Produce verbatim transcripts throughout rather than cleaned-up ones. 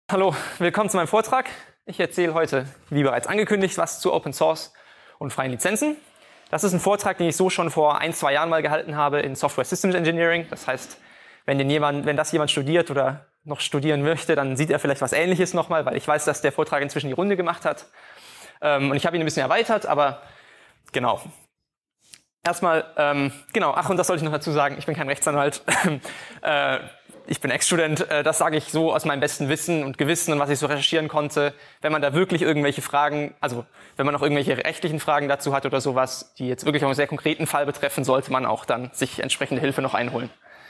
Hallo, willkommen zu meinem Vortrag. Ich erzähle heute, wie bereits angekündigt, was zu Open Source und freien Lizenzen. Das ist ein Vortrag, den ich so schon vor ein, zwei Jahren mal gehalten habe in Software Systems Engineering. Das heißt, wenn, den jemand, wenn das jemand studiert oder noch studieren möchte, dann sieht er vielleicht was Ähnliches nochmal, weil ich weiß, dass der Vortrag inzwischen die Runde gemacht hat. Ähm, und ich habe ihn ein bisschen erweitert, aber genau. Erstmal, ähm, genau, ach, und das sollte ich noch dazu sagen, ich bin kein Rechtsanwalt. äh, Ich bin Ex-Student, das sage ich so aus meinem besten Wissen und Gewissen und was ich so recherchieren konnte. Wenn man da wirklich irgendwelche Fragen, also wenn man noch irgendwelche rechtlichen Fragen dazu hat oder sowas, die jetzt wirklich auch einen sehr konkreten Fall betreffen, sollte man auch dann sich entsprechende Hilfe noch einholen.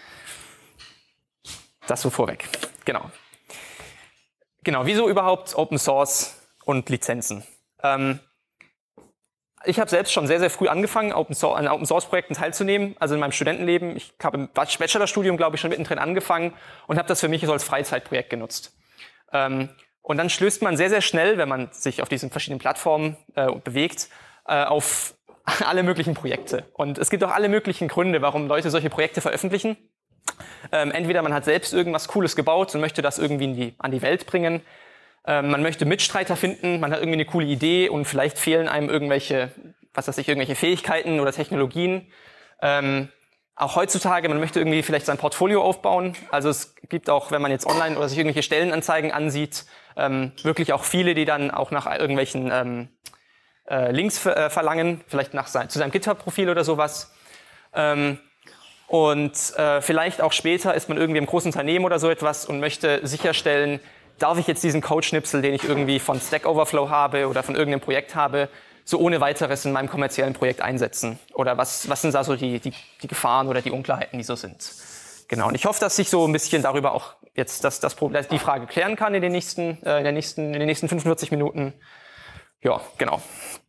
Das so vorweg. Genau. Genau, wieso überhaupt Open Source und Lizenzen? Ähm, Ich habe selbst schon sehr, sehr früh angefangen, Open Source, an Open-Source-Projekten teilzunehmen, also in meinem Studentenleben. Ich habe im Bachelorstudium, glaube ich, schon mittendrin angefangen und habe das für mich so als Freizeitprojekt genutzt. Ähm, und dann stößt man sehr, sehr schnell, wenn man sich auf diesen verschiedenen Plattformen äh, bewegt, äh, auf alle möglichen Projekte. Und es gibt auch alle möglichen Gründe, warum Leute solche Projekte veröffentlichen. Ähm, entweder man hat selbst irgendwas Cooles gebaut und möchte das irgendwie in die, an die Welt bringen. Man möchte Mitstreiter finden, man hat irgendwie eine coole Idee und vielleicht fehlen einem irgendwelche, was weiß ich, irgendwelche Fähigkeiten oder Technologien. Ähm, auch heutzutage, man möchte irgendwie vielleicht sein Portfolio aufbauen. Also es gibt auch, wenn man jetzt online oder sich irgendwelche Stellenanzeigen ansieht, ähm, wirklich auch viele, die dann auch nach irgendwelchen ähm, äh, Links äh, verlangen, vielleicht nach sein, zu seinem GitHub-Profil oder sowas. Ähm, und äh, vielleicht auch später ist man irgendwie im großen Unternehmen oder so etwas und möchte sicherstellen, darf ich jetzt diesen Codeschnipsel, den ich irgendwie von Stack Overflow habe oder von irgendeinem Projekt habe, so ohne weiteres in meinem kommerziellen Projekt einsetzen? Oder was, was sind da so die, die, die Gefahren oder die Unklarheiten, die so sind? Genau. Und ich hoffe, dass ich so ein bisschen darüber auch jetzt das, das Problem, die Frage klären kann in den nächsten, äh, in der nächsten, in den nächsten fünfundvierzig Minuten. Ja, genau.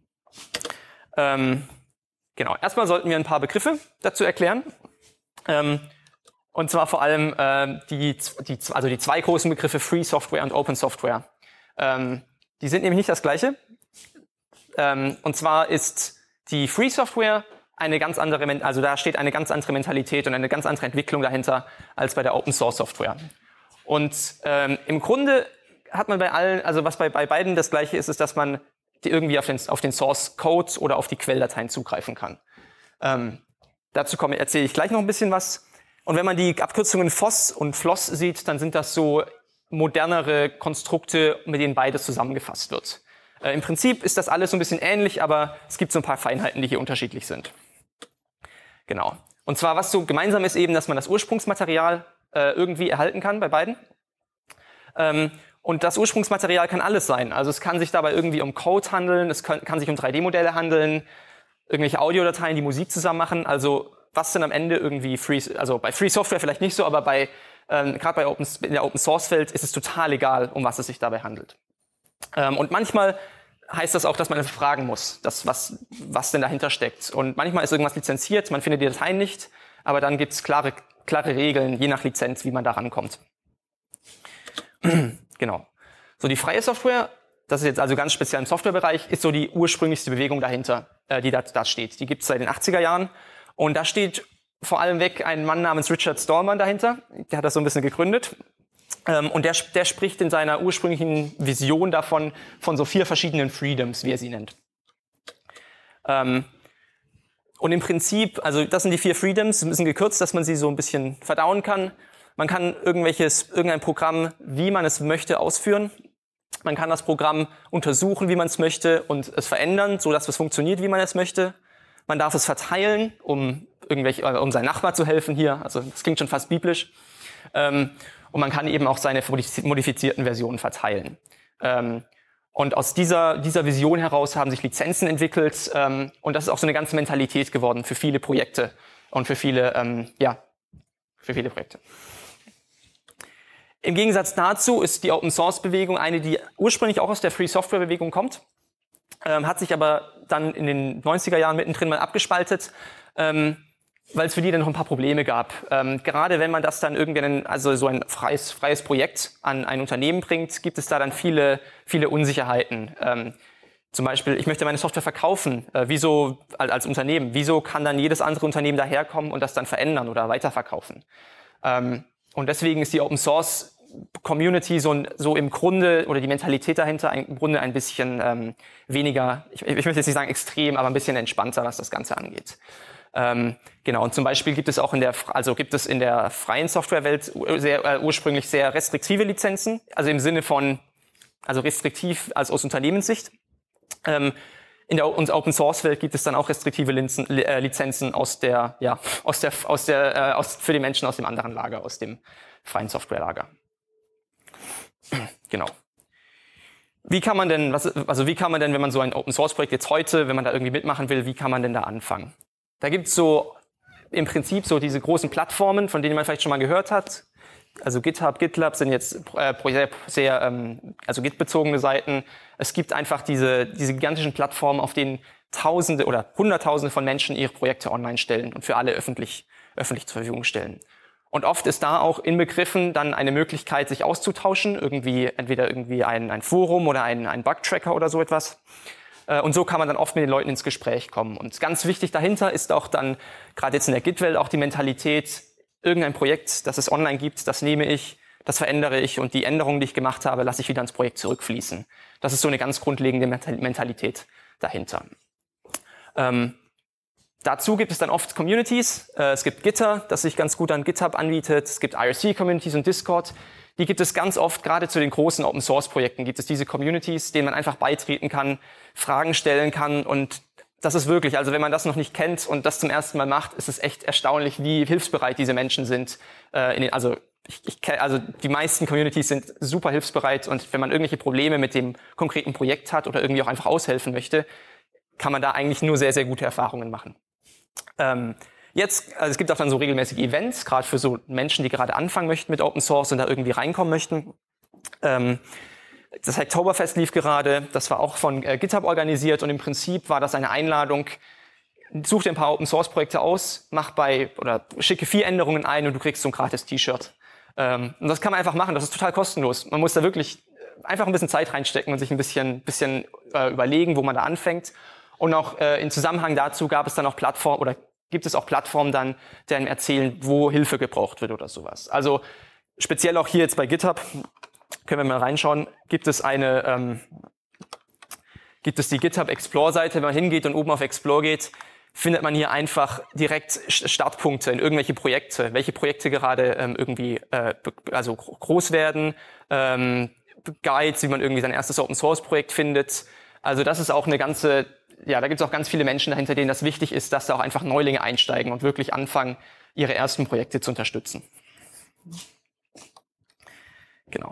Ähm, genau. Erstmal sollten wir ein paar Begriffe dazu erklären. Ähm, Und zwar vor allem äh, die, die, also die zwei großen Begriffe Free Software und Open Software. Ähm, die sind nämlich nicht das Gleiche. Ähm, und zwar ist die Free Software eine ganz andere, also da steht eine ganz andere Mentalität und eine ganz andere Entwicklung dahinter als bei der Open Source Software. Und ähm, im Grunde hat man bei allen, also was bei, bei beiden das Gleiche ist, ist, dass man die irgendwie auf den, auf den Source Code oder auf die Quelldateien zugreifen kann. Ähm, dazu komme, erzähle ich gleich noch ein bisschen was. Und wenn man die Abkürzungen F O S und F L O S sieht, dann sind das so modernere Konstrukte, mit denen beides zusammengefasst wird. Äh, Im Prinzip ist das alles so ein bisschen ähnlich, aber es gibt so ein paar Feinheiten, die hier unterschiedlich sind. Genau. Und zwar, was so gemeinsam ist eben, dass man das Ursprungsmaterial äh, irgendwie erhalten kann bei beiden. Ähm, und das Ursprungsmaterial kann alles sein. Also es kann sich dabei irgendwie um Code handeln, es kann, kann sich um drei D Modelle handeln, irgendwelche Audiodateien, die Musik zusammen machen, also was denn am Ende irgendwie Free, also bei Free Software vielleicht nicht so, aber bei ähm, gerade bei Open, in der Open Source Welt ist es total egal, um was es sich dabei handelt. Ähm, und manchmal heißt das auch, dass man fragen muss, dass was was denn dahinter steckt. Und manchmal ist irgendwas lizenziert, man findet die Dateien nicht, aber dann gibt es klare klare Regeln, je nach Lizenz, wie man da rankommt. Genau. So, die freie Software, das ist jetzt also ganz speziell im Softwarebereich, ist so die ursprünglichste Bewegung dahinter, äh, die da, da steht. Die gibt es seit den achtziger Jahren. Und da steht vor allem weg ein Mann namens Richard Stallman dahinter. Der hat das so ein bisschen gegründet. Ähm, und der, der spricht in seiner ursprünglichen Vision davon, von so vier verschiedenen Freedoms, wie er sie nennt. Ähm, und im Prinzip, also das sind die vier Freedoms, ein bisschen gekürzt, dass man sie so ein bisschen verdauen kann. Man kann irgendwelches, irgendein Programm, wie man es möchte, ausführen. Man kann das Programm untersuchen, wie man es möchte und es verändern, so dass es funktioniert, wie man es möchte. Man darf es verteilen, um irgendwelche, um seinem Nachbar zu helfen hier. Also das klingt schon fast biblisch. Ähm, und man kann eben auch seine modifizierten Versionen verteilen. Ähm, und aus dieser dieser Vision heraus haben sich Lizenzen entwickelt. Ähm, und das ist auch so eine ganze Mentalität geworden für viele Projekte und für viele ähm, ja für viele Projekte. Im Gegensatz dazu ist die Open Source Bewegung eine, die ursprünglich auch aus der Free Software Bewegung kommt. Ähm, hat sich aber dann in den neunziger Jahren mittendrin mal abgespaltet, ähm, weil es für die dann noch ein paar Probleme gab. Ähm, gerade wenn man das dann irgendwie, also so ein freies, freies Projekt an ein Unternehmen bringt, gibt es da dann viele, viele Unsicherheiten. Ähm, zum Beispiel, ich möchte meine Software verkaufen, äh, wieso als, als Unternehmen, wieso kann dann jedes andere Unternehmen daherkommen und das dann verändern oder weiterverkaufen? Ähm, und deswegen ist die Open Source Community so, so im Grunde, oder die Mentalität dahinter im Grunde ein bisschen ähm, weniger, ich, ich möchte jetzt nicht sagen extrem, aber ein bisschen entspannter, was das Ganze angeht. Ähm, genau, und zum Beispiel gibt es auch in der, also gibt es in der freien Softwarewelt sehr, äh, ursprünglich sehr restriktive Lizenzen, also im Sinne von, also restriktiv als aus Unternehmenssicht. Ähm, in der Open Source Welt gibt es dann auch restriktive Lizenzen, äh, Lizenzen aus der, ja, aus der, aus der, äh, aus, für die Menschen aus dem anderen Lager, aus dem freien Softwarelager. Genau. Wie kann man denn, was, also wie kann man denn, wenn man so ein Open Source Projekt jetzt heute, wenn man da irgendwie mitmachen will, wie kann man denn da anfangen? Da gibt's so im Prinzip so diese großen Plattformen, von denen man vielleicht schon mal gehört hat. Also GitHub, GitLab sind jetzt äh, sehr, sehr ähm, also Git-bezogene Seiten. Es gibt einfach diese, diese gigantischen Plattformen, auf denen Tausende oder Hunderttausende von Menschen ihre Projekte online stellen und für alle öffentlich, öffentlich zur Verfügung stellen. Und oft ist da auch inbegriffen dann eine Möglichkeit, sich auszutauschen, irgendwie entweder irgendwie ein, ein Forum oder ein, ein Bug-Tracker oder so etwas. Und so kann man dann oft mit den Leuten ins Gespräch kommen. Und ganz wichtig dahinter ist auch dann, gerade jetzt in der Git-Welt, auch die Mentalität, irgendein Projekt, das es online gibt, das nehme ich, das verändere ich und die Änderungen, die ich gemacht habe, lasse ich wieder ins Projekt zurückfließen. Das ist so eine ganz grundlegende Mentalität dahinter. Ähm, dazu gibt es dann oft Communities. Äh, es gibt Gitter, das sich ganz gut an GitHub anbietet. Es gibt I R C-Communities und Discord. Die gibt es ganz oft, gerade zu den großen Open-Source-Projekten gibt es diese Communities, denen man einfach beitreten kann, Fragen stellen kann und das ist wirklich, also wenn man das noch nicht kennt und das zum ersten Mal macht, ist es echt erstaunlich, wie hilfsbereit diese Menschen sind. Äh, in den, also, ich, ich, also die meisten Communities sind super hilfsbereit und wenn man irgendwelche Probleme mit dem konkreten Projekt hat oder irgendwie auch einfach aushelfen möchte, kann man da eigentlich nur sehr, sehr gute Erfahrungen machen. Ähm, Jetzt, also es gibt auch dann so regelmäßige Events, gerade für so Menschen, die gerade anfangen möchten mit Open Source und da irgendwie reinkommen möchten. Ähm, das Hacktoberfest lief gerade, das war auch von äh, GitHub organisiert und im Prinzip war das eine Einladung, such dir ein paar Open Source Projekte aus, mach bei oder schicke vier Änderungen ein und du kriegst so ein gratis T-Shirt. Ähm, und das kann man einfach machen, das ist total kostenlos. Man muss da wirklich einfach ein bisschen Zeit reinstecken und sich ein bisschen, bisschen äh, überlegen, wo man da anfängt. Und auch äh, im Zusammenhang dazu gab es dann auch Plattformen oder gibt es auch Plattformen dann, die einem erzählen, wo Hilfe gebraucht wird oder sowas. Also speziell auch hier jetzt bei GitHub, können wir mal reinschauen, gibt es eine, ähm, gibt es die GitHub Explore-Seite. Wenn man hingeht und oben auf Explore geht, findet man hier einfach direkt Startpunkte in irgendwelche Projekte, welche Projekte gerade ähm, irgendwie äh, also groß werden, ähm, Guides, wie man irgendwie sein erstes Open-Source-Projekt findet. Also das ist auch eine ganze Ja, da gibt es auch ganz viele Menschen dahinter, denen das wichtig ist, dass da auch einfach Neulinge einsteigen und wirklich anfangen, ihre ersten Projekte zu unterstützen. Genau.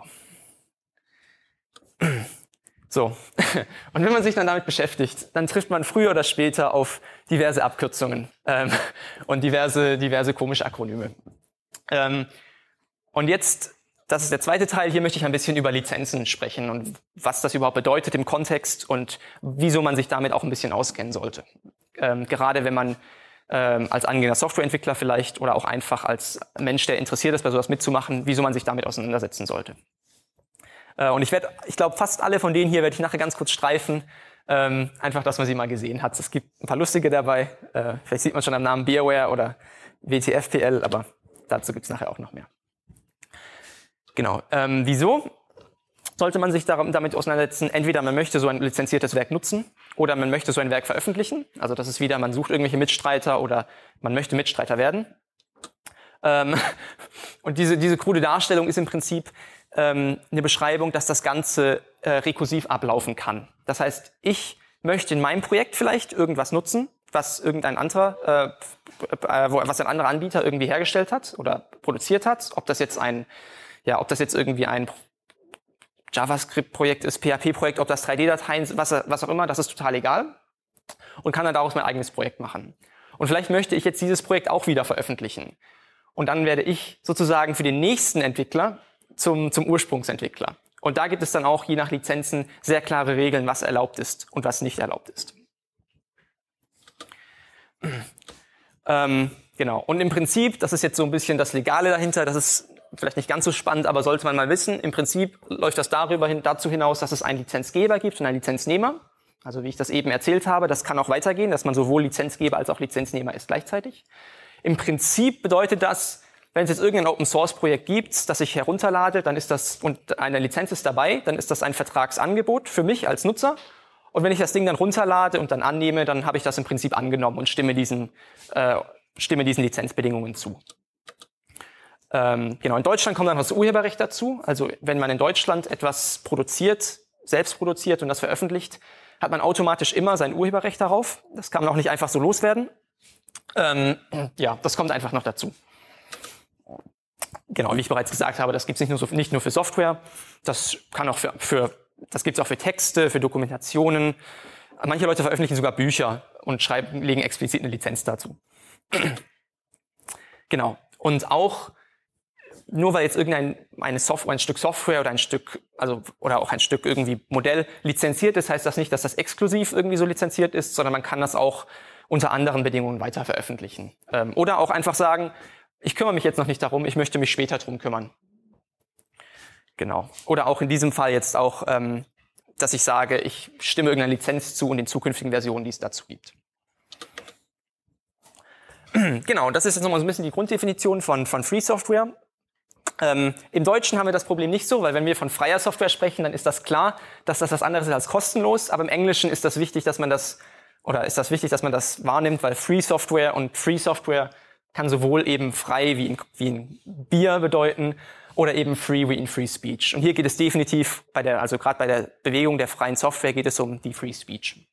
So, und wenn man sich dann damit beschäftigt, dann trifft man früher oder später auf diverse Abkürzungen ähm, und diverse, diverse komische Akronyme. Ähm, und jetzt, das ist der zweite Teil, hier möchte ich ein bisschen über Lizenzen sprechen und was das überhaupt bedeutet im Kontext und wieso man sich damit auch ein bisschen auskennen sollte. Ähm, gerade wenn man ähm, als angehender Softwareentwickler vielleicht oder auch einfach als Mensch, der interessiert ist, bei sowas mitzumachen, wieso man sich damit auseinandersetzen sollte. Äh, und ich werde, ich glaube, fast alle von denen hier werde ich nachher ganz kurz streifen, ähm, einfach, dass man sie mal gesehen hat. Es gibt ein paar lustige dabei, äh, vielleicht sieht man schon am Namen Beerware oder W T F P L, aber dazu gibt es nachher auch noch mehr. Genau. Ähm, wieso sollte man sich damit auseinandersetzen? Entweder man möchte so ein lizenziertes Werk nutzen oder man möchte so ein Werk veröffentlichen. Also das ist wieder, man sucht irgendwelche Mitstreiter oder man möchte Mitstreiter werden. Ähm, und diese, diese krude Darstellung ist im Prinzip ähm, eine Beschreibung, dass das Ganze äh, rekursiv ablaufen kann. Das heißt, ich möchte in meinem Projekt vielleicht irgendwas nutzen, was irgendein anderer, äh, äh, was ein anderer Anbieter irgendwie hergestellt hat oder produziert hat. Ob das jetzt ein Ja, ob das jetzt irgendwie ein JavaScript-Projekt ist, P H P-Projekt, ob das drei D-Dateien, was, was auch immer, das ist total egal. Und kann dann daraus mein eigenes Projekt machen. Und vielleicht möchte ich jetzt dieses Projekt auch wieder veröffentlichen. Und dann werde ich sozusagen für den nächsten Entwickler zum, zum Ursprungsentwickler. Und da gibt es dann auch je nach Lizenzen sehr klare Regeln, was erlaubt ist und was nicht erlaubt ist. ähm, genau. Und im Prinzip, das ist jetzt so ein bisschen das Legale dahinter, das ist vielleicht nicht ganz so spannend, aber sollte man mal wissen, im Prinzip läuft das darüber hin, dazu hinaus, dass es einen Lizenzgeber gibt und einen Lizenznehmer. Also wie ich das eben erzählt habe, das kann auch weitergehen, dass man sowohl Lizenzgeber als auch Lizenznehmer ist gleichzeitig. Im Prinzip bedeutet das, wenn es jetzt irgendein Open-Source-Projekt gibt, das ich herunterlade, dann ist das, und eine Lizenz ist dabei, dann ist das ein Vertragsangebot für mich als Nutzer. Und wenn ich das Ding dann runterlade und dann annehme, dann habe ich das im Prinzip angenommen und stimme diesen, äh, stimme diesen Lizenzbedingungen zu. Ähm, genau, in Deutschland kommt dann das Urheberrecht dazu. Also wenn man in Deutschland etwas produziert, selbst produziert und das veröffentlicht, hat man automatisch immer sein Urheberrecht darauf. Das kann man auch nicht einfach so loswerden. Ähm, ja, das kommt einfach noch dazu. Genau, wie ich bereits gesagt habe, das gibt es nicht nur, so, nicht nur für Software, das kann auch für, für das gibt es auch für Texte, für Dokumentationen. Manche Leute veröffentlichen sogar Bücher und schreiben, legen explizit eine Lizenz dazu. Genau. Und auch nur weil jetzt irgendein eine Software, ein Stück Software oder ein Stück, also oder auch ein Stück irgendwie Modell lizenziert ist, heißt das nicht, dass das exklusiv irgendwie so lizenziert ist, sondern man kann das auch unter anderen Bedingungen weiter veröffentlichen. Ähm, oder auch einfach sagen, ich kümmere mich jetzt noch nicht darum, ich möchte mich später drum kümmern. Genau. Oder auch in diesem Fall jetzt auch, ähm, dass ich sage, ich stimme irgendeiner Lizenz zu und den zukünftigen Versionen, die es dazu gibt. Genau, das ist jetzt nochmal so ein bisschen die Grunddefinition von, von Free Software. Ähm, Im Deutschen haben wir das Problem nicht so, weil wenn wir von freier Software sprechen, dann ist das klar, dass das was anderes ist als kostenlos. Aber im Englischen ist das wichtig, dass man das, oder ist das wichtig, dass man das wahrnimmt, weil Free Software und Free Software kann sowohl eben frei wie in, wie in Bier bedeuten oder eben free wie in Free Speech. Und hier geht es definitiv bei der, also gerade bei der Bewegung der freien Software geht es um die Free Speech.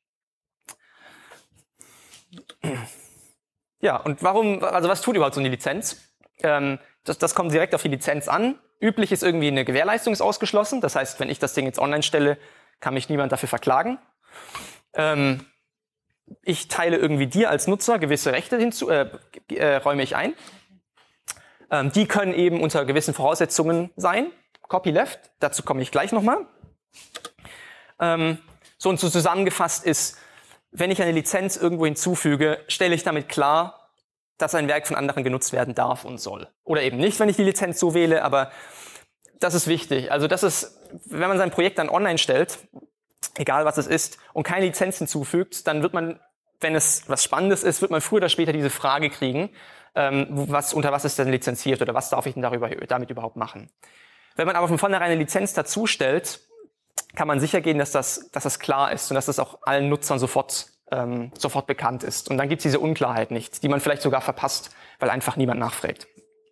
Ja, und warum, also was tut überhaupt so eine Lizenz? Ähm, das, das kommt direkt auf die Lizenz an. Üblich ist irgendwie eine Gewährleistung ist ausgeschlossen. Das heißt, wenn ich das Ding jetzt online stelle, kann mich niemand dafür verklagen. Ähm, ich teile irgendwie dir als Nutzer gewisse Rechte hinzu, äh, äh, räume ich ein. Ähm, die können eben unter gewissen Voraussetzungen sein. Copyleft, dazu komme ich gleich nochmal. Ähm, so und so zusammengefasst ist, wenn ich eine Lizenz irgendwo hinzufüge, stelle ich damit klar, dass ein Werk von anderen genutzt werden darf und soll. Oder eben nicht, wenn ich die Lizenz so wähle, aber das ist wichtig. Also das ist, wenn man sein Projekt dann online stellt, egal was es ist, und keine Lizenz hinzufügt, dann wird man, wenn es was Spannendes ist, wird man früher oder später diese Frage kriegen, ähm, was, unter was ist denn lizenziert oder was darf ich denn darüber, damit überhaupt machen. Wenn man aber von vornherein eine Lizenz dazu stellt, kann man sicher gehen, dass das, dass das klar ist und dass das auch allen Nutzern sofort, ähm, sofort bekannt ist. Und dann gibt es diese Unklarheit nicht, die man vielleicht sogar verpasst, weil einfach niemand nachfragt.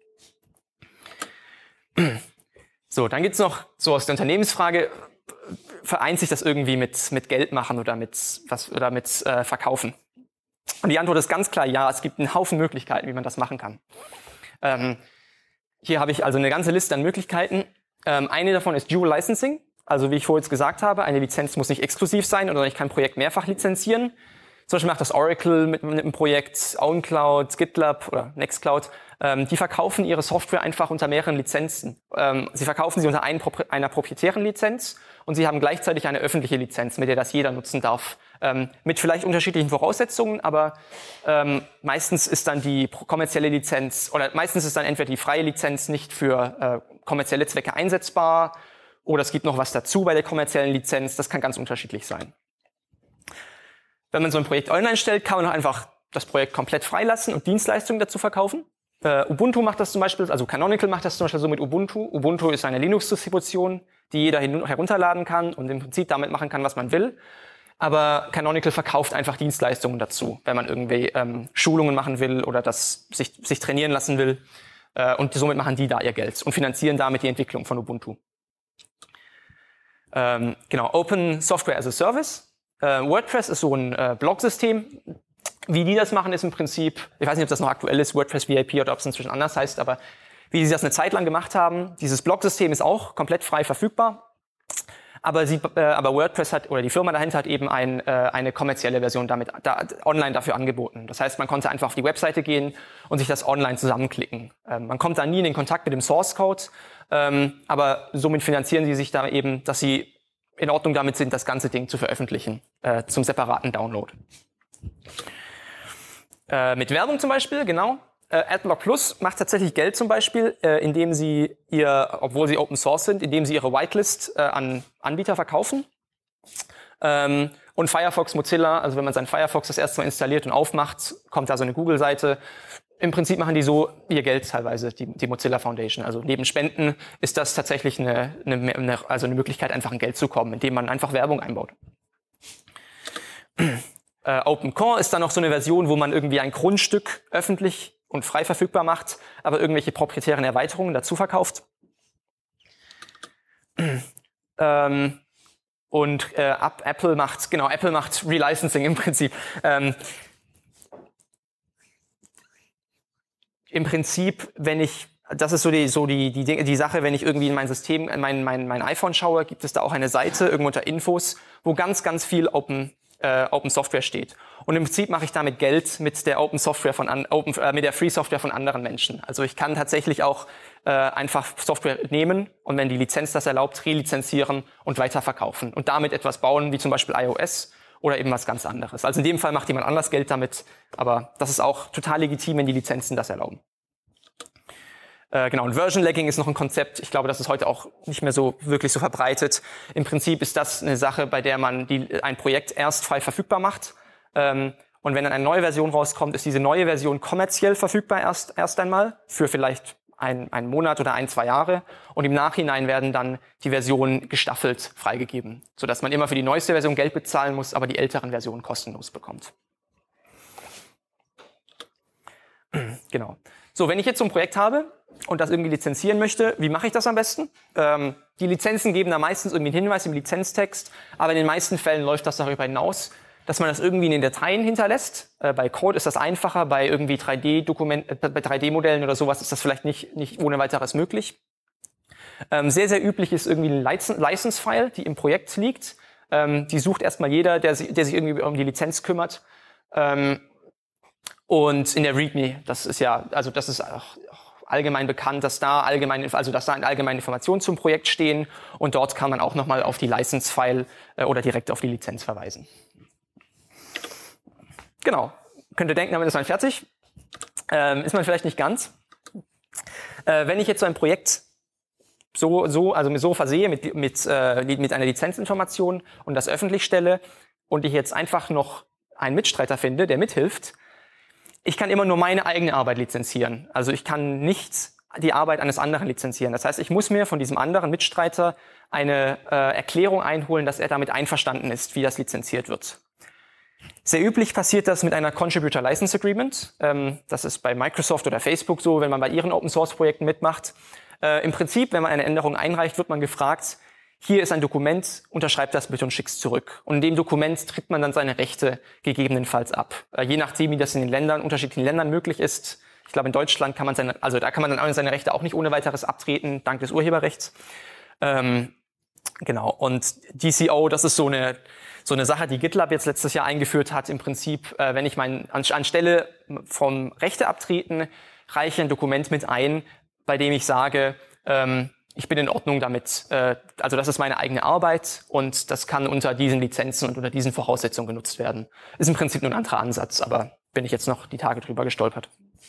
So, dann gibt's noch so aus der Unternehmensfrage, vereint sich das irgendwie mit, mit Geld machen oder mit, was, oder mit äh, Verkaufen? Und die Antwort ist ganz klar ja, es gibt einen Haufen Möglichkeiten, wie man das machen kann. Ähm, hier habe ich also eine ganze Liste an Möglichkeiten. Ähm, eine davon ist Dual Licensing. Also wie ich vorhin gesagt habe, eine Lizenz muss nicht exklusiv sein oder ich kann ein Projekt mehrfach lizenzieren. Zum Beispiel macht das Oracle mit, mit einem Projekt, OwnCloud, GitLab oder Nextcloud. Ähm, die verkaufen ihre Software einfach unter mehreren Lizenzen. Ähm, sie verkaufen sie unter ein, einer proprietären Lizenz und sie haben gleichzeitig eine öffentliche Lizenz, mit der das jeder nutzen darf. Ähm, mit vielleicht unterschiedlichen Voraussetzungen, aber ähm, meistens ist dann die kommerzielle Lizenz oder meistens ist dann entweder die freie Lizenz nicht für äh, kommerzielle Zwecke einsetzbar oder es gibt noch was dazu bei der kommerziellen Lizenz. Das kann ganz unterschiedlich sein. Wenn man so ein Projekt online stellt, kann man auch einfach das Projekt komplett freilassen und Dienstleistungen dazu verkaufen. Uh, Ubuntu macht das zum Beispiel, also Canonical macht das zum Beispiel so mit Ubuntu. Ubuntu ist eine Linux-Distribution, die jeder herunterladen kann und im Prinzip damit machen kann, was man will. Aber Canonical verkauft einfach Dienstleistungen dazu, wenn man irgendwie ähm, Schulungen machen will oder das sich, sich trainieren lassen will. Äh, und somit machen die da ihr Geld und finanzieren damit die Entwicklung von Ubuntu. Ähm, genau, Open Software as a Service. Äh, WordPress ist so ein äh, Blog-System. Wie die das machen, ist im Prinzip, ich weiß nicht, ob das noch aktuell ist, WordPress V I P oder ob es inzwischen anders heißt, aber wie sie das eine Zeit lang gemacht haben, dieses Blog-System ist auch komplett frei verfügbar, aber, sie, äh, aber WordPress hat, oder die Firma dahinter hat eben ein, äh, eine kommerzielle Version damit da, online dafür angeboten. Das heißt, man konnte einfach auf die Webseite gehen und sich das online zusammenklicken. Ähm, man kommt da nie in den Kontakt mit dem Source-Code, ähm, aber somit finanzieren sie sich da eben, dass sie in Ordnung damit sind, das ganze Ding zu veröffentlichen, äh, zum separaten Download. Äh, mit Werbung zum Beispiel, genau. Äh, Adblock Plus macht tatsächlich Geld zum Beispiel, äh, indem sie ihr, obwohl sie Open Source sind, indem sie ihre Whitelist äh, an Anbieter verkaufen. Ähm, und Firefox, Mozilla, also wenn man seinen Firefox das erste Mal installiert und aufmacht, kommt da so eine Google-Seite. im Prinzip machen die so ihr Geld teilweise, die, die Mozilla Foundation. Also neben Spenden ist das tatsächlich eine, eine, eine, also eine Möglichkeit, einfach an Geld zu kommen, indem man einfach Werbung einbaut. Äh, OpenCore ist dann noch so eine Version, wo man irgendwie ein Grundstück öffentlich und frei verfügbar macht, aber irgendwelche proprietären Erweiterungen dazu verkauft. ähm, und äh, Apple macht, genau, Apple macht Relicensing im Prinzip. Ähm, Im Prinzip, wenn ich, das ist so die, so die, die, die Sache, wenn ich irgendwie in mein System, in mein, mein, mein iPhone schaue, gibt es da auch eine Seite, irgendwo unter Infos, wo ganz, ganz viel Open, äh, Open Software steht. Und im Prinzip mache ich damit Geld mit der Open Software von, an, Open, äh, mit der Free Software von anderen Menschen. Also ich kann tatsächlich auch äh, einfach Software nehmen und wenn die Lizenz das erlaubt, relizenzieren und weiterverkaufen und damit etwas bauen, wie zum Beispiel iOS. Oder eben was ganz anderes. Also in dem Fall macht jemand anders Geld damit, aber das ist auch total legitim, wenn die Lizenzen das erlauben. Äh, genau, und Version Lagging ist noch ein Konzept. Ich glaube, das ist heute auch nicht mehr so wirklich so verbreitet. Im Prinzip ist das eine Sache, bei der man die, ein Projekt erst frei verfügbar macht. Ähm, und wenn dann eine neue Version rauskommt, ist diese neue Version kommerziell verfügbar erst, erst einmal für vielleicht Ein, einen Monat oder ein, zwei Jahre und im Nachhinein werden dann die Versionen gestaffelt freigegeben, sodass man immer für die neueste Version Geld bezahlen muss, aber die älteren Versionen kostenlos bekommt. Genau. So, wenn ich jetzt so ein Projekt habe und das irgendwie lizenzieren möchte, wie mache ich das am besten? Ähm, die Lizenzen geben da meistens irgendwie einen Hinweis im Lizenztext, aber in den meisten Fällen läuft das darüber hinaus, dass man das irgendwie in den Dateien hinterlässt. Äh, bei Code ist das einfacher, bei irgendwie drei D-Dokument, äh, bei drei D-Modellen oder sowas ist das vielleicht nicht, nicht ohne weiteres möglich. Ähm, sehr, sehr üblich ist irgendwie eine License-File, die im Projekt liegt. Ähm, die sucht erstmal jeder, der sich, der sich irgendwie um die Lizenz kümmert. Ähm, und in der README, das ist ja, also das ist auch allgemein bekannt, dass da allgemeine, also dass da allgemeine Informationen zum Projekt stehen und dort kann man auch nochmal auf die License-File äh, oder direkt auf die Lizenz verweisen. Genau. Könnt ihr denken, damit ist man fertig. Ähm, ist man vielleicht nicht ganz. Äh, wenn ich jetzt so ein Projekt so, so, also so versehe mit, mit, äh, mit einer Lizenzinformation und das öffentlich stelle und ich jetzt einfach noch einen Mitstreiter finde, der mithilft, ich kann immer nur meine eigene Arbeit lizenzieren. Also ich kann nicht die Arbeit eines anderen lizenzieren. Das heißt, ich muss mir von diesem anderen Mitstreiter eine äh, Erklärung einholen, dass er damit einverstanden ist, wie das lizenziert wird. Sehr üblich passiert das mit einer Contributor License Agreement. Ähm, das ist bei Microsoft oder Facebook so, wenn man bei ihren Open-Source-Projekten mitmacht. Äh, Im Prinzip, wenn man eine Änderung einreicht, wird man gefragt, hier ist ein Dokument, unterschreibt das bitte und schickt es zurück. Und in dem Dokument tritt man dann seine Rechte gegebenenfalls ab. Äh, je nachdem, wie das in den Ländern, unterschiedlichen Ländern möglich ist. Ich glaube, in Deutschland kann man seine, also da kann man dann seine Rechte auch nicht ohne weiteres abtreten, dank des Urheberrechts. Ähm, genau. Und D C O, das ist so eine, so eine Sache, die GitLab jetzt letztes Jahr eingeführt hat. Im Prinzip, äh, wenn ich mein, an, anstelle vom Rechte abtreten, reiche ein Dokument mit ein, bei dem ich sage, ähm, ich bin in Ordnung damit, äh, also das ist meine eigene Arbeit und das kann unter diesen Lizenzen und unter diesen Voraussetzungen genutzt werden. Ist im Prinzip nur ein anderer Ansatz, aber bin ich jetzt noch die Tage drüber gestolpert.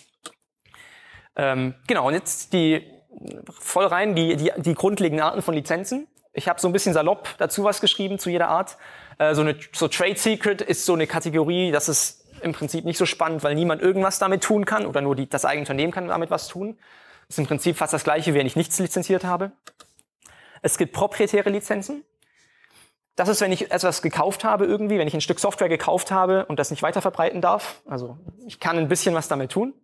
Ähm, genau, und jetzt die voll rein, die, die, die grundlegenden Arten von Lizenzen. Ich habe so ein bisschen salopp dazu was geschrieben zu jeder Art. Äh, so eine so Trade Secret ist so eine Kategorie, das ist im Prinzip nicht so spannend, weil niemand irgendwas damit tun kann oder nur die, das eigene Unternehmen kann damit was tun. Das ist im Prinzip fast das Gleiche, wenn ich nichts lizenziert habe. Es gibt proprietäre Lizenzen. Das ist, wenn ich etwas gekauft habe irgendwie, wenn ich ein Stück Software gekauft habe und das nicht weiter verbreiten darf. Also ich kann ein bisschen was damit tun.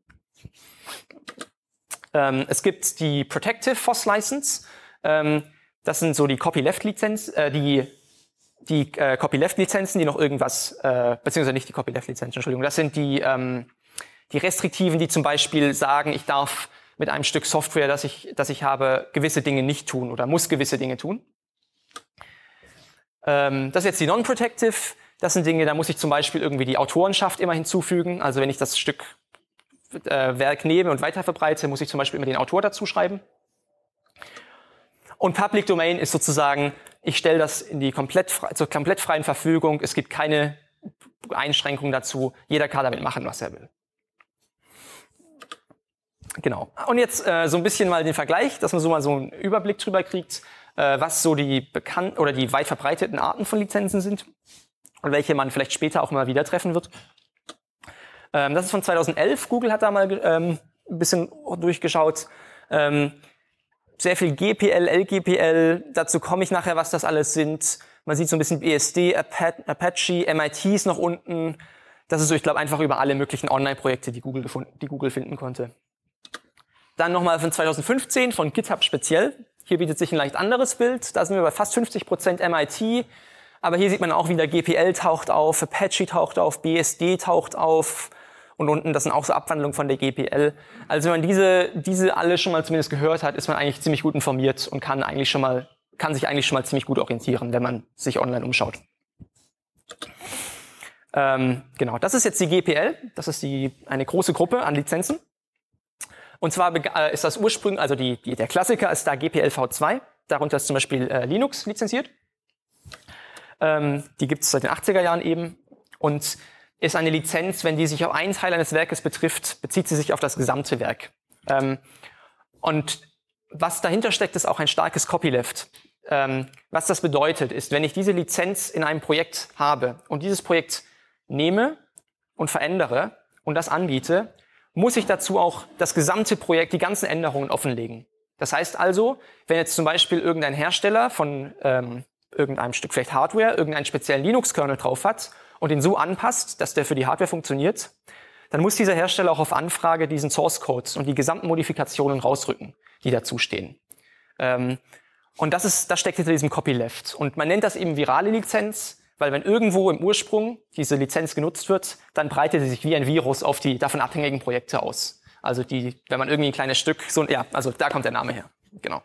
Ähm, es gibt die Protective F O S License. Ähm, das sind so die Copyleft-Lizenz, äh, die die äh, Copyleft-Lizenzen, die noch irgendwas, äh, beziehungsweise nicht die Copyleft-Lizenzen, Entschuldigung. Das sind die ähm, die Restriktiven, die zum Beispiel sagen, ich darf mit einem Stück Software, das ich, das ich habe, gewisse Dinge nicht tun oder muss gewisse Dinge tun. Ähm, das ist jetzt die Non-Protective. Das sind Dinge, da muss ich zum Beispiel irgendwie die Autorenschaft immer hinzufügen. Also wenn ich das Stück äh, Werk nehme und weiterverbreite, muss ich zum Beispiel immer den Autor dazu schreiben. Und Public Domain ist sozusagen, ich stelle das in die komplett frei, zur komplett freien Verfügung. Es gibt keine Einschränkungen dazu. Jeder kann damit machen, was er will. Genau. Und jetzt äh, so ein bisschen mal den Vergleich, dass man so mal so einen Überblick drüber kriegt, äh, was so die bekannten oder die weit verbreiteten Arten von Lizenzen sind und welche man vielleicht später auch mal wieder treffen wird. Ähm, das ist von zweitausendelf. Google hat da mal ähm, ein bisschen durchgeschaut. Ähm, sehr viel G P L, L G P L. Dazu komme ich nachher, was das alles sind. Man sieht so ein bisschen B S D, Apache, M I T ist noch unten. Das ist so, ich glaube, einfach über alle möglichen Online-Projekte, die Google gefunden, die Google finden konnte. Dann nochmal von zweitausendfünfzehn, von GitHub speziell. Hier bietet sich ein leicht anderes Bild. Da sind wir bei fast fünfzig Prozent M I T. Aber hier sieht man auch wieder, G P L taucht auf, Apache taucht auf, B S D taucht auf. Und unten, das sind auch so Abwandlungen von der G P L. Also wenn man diese, diese alle schon mal zumindest gehört hat, ist man eigentlich ziemlich gut informiert und kann eigentlich schon mal, kann sich eigentlich schon mal ziemlich gut orientieren, wenn man sich online umschaut. Ähm, genau, das ist jetzt die G P L. Das ist die, eine große Gruppe an Lizenzen. Und zwar äh, ist das ursprünglich, also die, die, der Klassiker ist da G P L v zwei. Darunter ist zum Beispiel äh, Linux lizenziert. Ähm, die gibt es seit den achtziger Jahren eben. Und ist eine Lizenz, wenn die sich auf einen Teil eines Werkes betrifft, bezieht sie sich auf das gesamte Werk. Ähm, und was dahinter steckt, ist auch ein starkes Copyleft. Ähm, was das bedeutet, ist, wenn ich diese Lizenz in einem Projekt habe und dieses Projekt nehme und verändere und das anbiete, muss ich dazu auch das gesamte Projekt, die ganzen Änderungen offenlegen. Das heißt also, wenn jetzt zum Beispiel irgendein Hersteller von ähm, irgendeinem Stück vielleicht Hardware, irgendeinen speziellen Linux-Kernel drauf hat und den so anpasst, dass der für die Hardware funktioniert, dann muss dieser Hersteller auch auf Anfrage diesen Source-Code und die gesamten Modifikationen rausrücken, die dazu stehen. Ähm, und das ist, das steckt hinter diesem Copyleft. Und man nennt das eben virale Lizenz, weil wenn irgendwo im Ursprung diese Lizenz genutzt wird, dann breitet sie sich wie ein Virus auf die davon abhängigen Projekte aus. Also die, wenn man irgendwie ein kleines Stück, so, ja, also da kommt der Name her. Genau.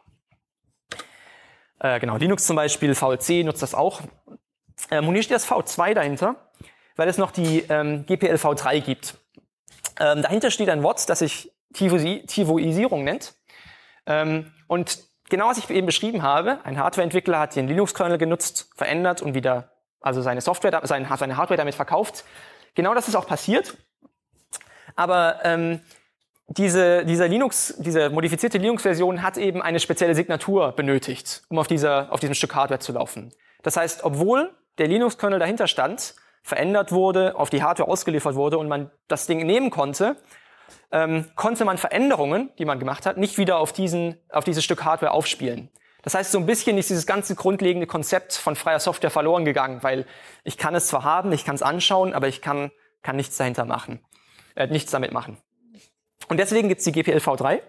Äh, genau, Linux zum Beispiel, V L C nutzt das auch. Ähm, und hier steht das V zwei dahinter, weil es noch die ähm, G P L v drei gibt. Ähm, dahinter steht ein Wort, das sich Tivoisierung nennt. Ähm, und genau was ich eben beschrieben habe, ein Hardwareentwickler hat den Linux-Kernel genutzt, verändert und wieder, also seine Software, seine, seine Hardware damit verkauft. Genau das ist auch passiert. Aber ähm, diese, diese Linux, diese modifizierte Linux-Version hat eben eine spezielle Signatur benötigt, um auf dieser, auf diesem Stück Hardware zu laufen. Das heißt, obwohl der Linux-Kernel dahinter stand, verändert wurde, auf die Hardware ausgeliefert wurde und man das Ding nehmen konnte, ähm, konnte man Veränderungen, die man gemacht hat, nicht wieder auf diesen, auf dieses Stück Hardware aufspielen. Das heißt, so ein bisschen ist dieses ganze grundlegende Konzept von freier Software verloren gegangen, weil ich kann es zwar haben, ich kann es anschauen, aber ich kann, kann nichts dahinter machen, äh, nichts damit machen. Und deswegen gibt's die G P L v drei.